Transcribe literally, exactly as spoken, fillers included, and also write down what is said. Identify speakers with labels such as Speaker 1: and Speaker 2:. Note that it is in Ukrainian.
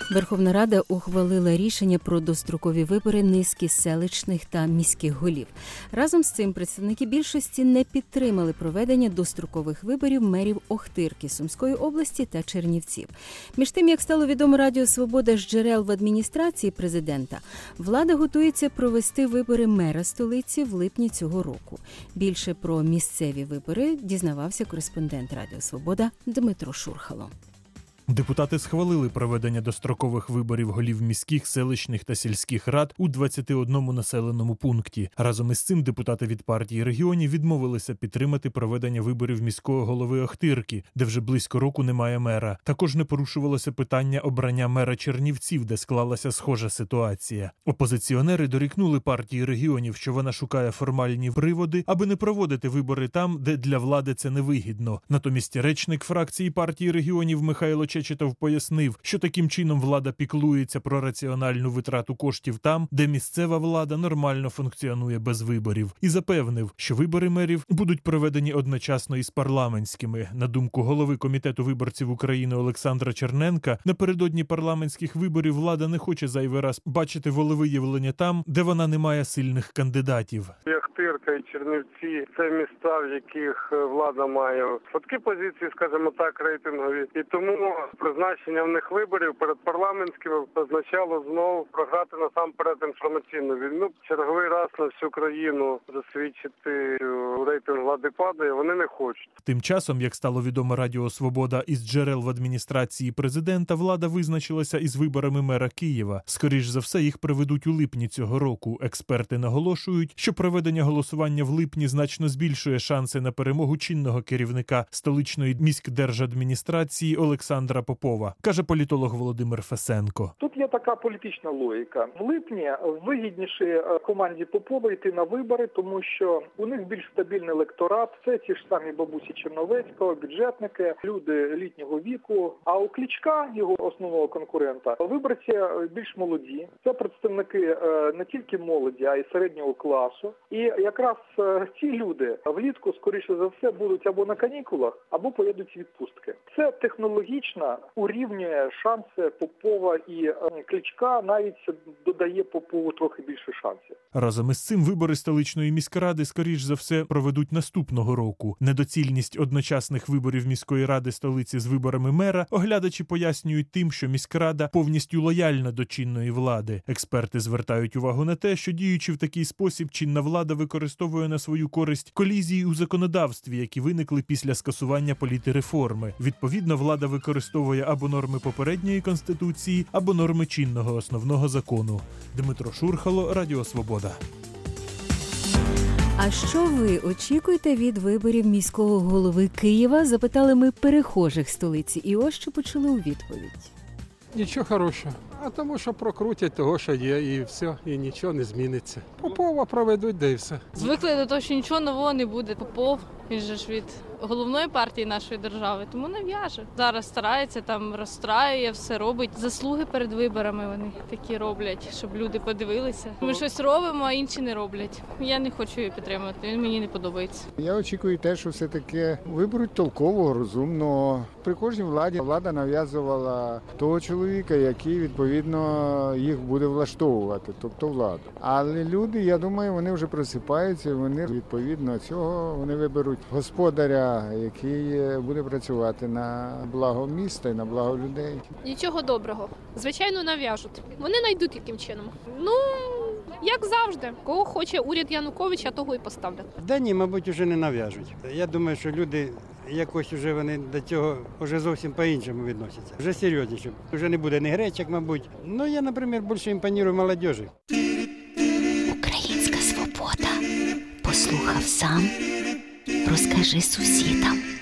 Speaker 1: Верховна Рада ухвалила рішення про дострокові вибори низки селищних та міських голів. Разом з цим представники більшості не підтримали проведення дострокових виборів мерів Охтирки, Сумської області та Чернівців. Між тим, як стало відомо Радіо Свобода з джерел в адміністрації президента, влада готується провести вибори мера столиці в липні цього року. Більше про місцеві вибори дізнавався кореспондент Радіо Свобода Дмитро Шурхало.
Speaker 2: Депутати схвалили проведення дострокових виборів голів міських, селищних та сільських рад у двадцяти одному населеному пункті. Разом із цим депутати від партії регіонів відмовилися підтримати проведення виборів міського голови Охтирки, де вже близько року немає мера. Також не порушувалося питання обрання мера Чернівців, де склалася схожа ситуація. Опозиціонери дорікнули партії регіонів, що вона шукає формальні приводи, аби не проводити вибори там, де для влади це невигідно. Натомість речник фракції партії регіонів Михайло Чечетов пояснив, що таким чином влада піклується про раціональну витрату коштів там, де місцева влада нормально функціонує без виборів, і запевнив, що вибори мерів будуть проведені одночасно із парламентськими. На думку голови Комітету виборців України Олександра Черненка, напередодні парламентських виборів влада не хоче зайвий раз бачити волевиявлення там, де вона не має сильних кандидатів.
Speaker 3: Охтирка і Чернівці – це міста, в яких влада має слабкі позиції, скажімо так, рейтингові, і тому призначення в них виборів перед парламентськими означало знову програти насамперед інформаційну війну. Черговий раз на всю країну засвідчити, що рейтинг влади падає, вони не хочуть.
Speaker 2: Тим часом, як стало відомо Радіо Свобода із джерел в адміністрації президента, влада визначилася із виборами мера Києва. Скоріш за все, їх проведуть у липні цього року. Експерти наголошують, що проведення голосування в липні значно збільшує шанси на перемогу чинного керівника столичної міськдержадміністрації Олександра Попова, каже політолог Володимир Фесенко.
Speaker 4: Тут є така політична логіка. В липні вигідніше команді Попова йти на вибори, тому що у них більш стабільний електорат, це ті ж самі бабусі Черновецького, бюджетники, люди літнього віку. А у Кличка, його основного конкурента, виборці більш молоді. Це представники не тільки молоді, а й середнього класу. І якраз ці люди влітку, скоріше за все, будуть або на канікулах, або поїдуть в відпустки. Це технологічно урівнює шанси Попова і Кличка, навіть додає Попову трохи більше шансів.
Speaker 2: Разом із цим вибори столичної міськради, скоріш за все, проведуть наступного року. Недоцільність одночасних виборів міської ради столиці з виборами мера оглядачі пояснюють тим, що міськрада повністю лояльна до чинної влади. Експерти звертають увагу на те, що діючи в такий спосіб, чинна влада використовує на свою користь колізії у законодавстві, які виникли після скасування політреформи. Відповідно, влада використовує або норми попередньої конституції, або норми чинного основного закону. Дмитро Шурхало, Радіо Свобода.
Speaker 1: А що ви очікуєте від виборів міського голови Києва? Запитали ми перехожих столиці. І ось що почули у відповідь.
Speaker 5: Нічого хорошого. А тому, що прокрутять того, що є, і все, і нічого не зміниться. Попова проведуть, де і все.
Speaker 6: Звикли до того, що нічого нового не буде. Попов, він же ж від головної партії нашої держави, тому не в'яже. Зараз старається, там розстраює, все робить. Заслуги перед виборами вони такі роблять, щоб люди подивилися. Ми щось робимо, а інші не роблять. Я не хочу її підтримувати, він мені не подобається.
Speaker 7: Я очікую те, що все-таки виберуть толкового, розумного. При кожній владі влада нав'язувала того чоловіка, який, відповідно, їх буде влаштовувати, тобто владу. Але люди, я думаю, вони вже просипаються, вони, відповідно цього, вони виберуть господаря, який буде працювати на благо міста і на благо людей.
Speaker 8: Нічого доброго. Звичайно, нав'яжуть. Вони знайдуть яким чином. Ну, як завжди. Кого хоче уряд Януковича, того і поставлять.
Speaker 9: Да ні, мабуть, вже не нав'яжуть. Я думаю, що люди якось вже вони до цього вже зовсім по-іншому відносяться. Вже серйозніше. Вже не буде ні гречок, мабуть. Ну, я, наприклад, більше імпоную молодежі.
Speaker 10: Українська свобода. Послухав сам, розкажи сусідам.